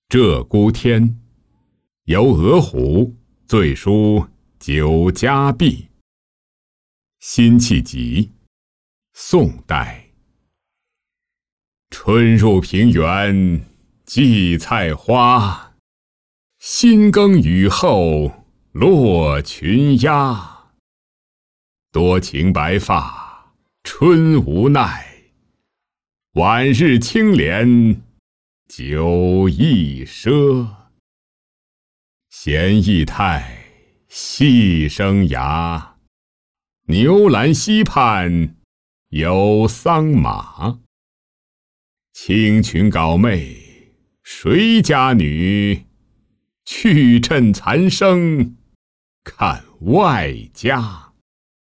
鹧鸪天，由鹅湖醉书酒家碧。辛弃疾，宋代。春入平原荠菜花，新耕雨后落群鸦。多情白发春无奈，晚日清莲酒亦赊。闲逸态，细生涯，牛栏溪畔有桑麻。青裙缟妹谁家女？去趁残生看外家。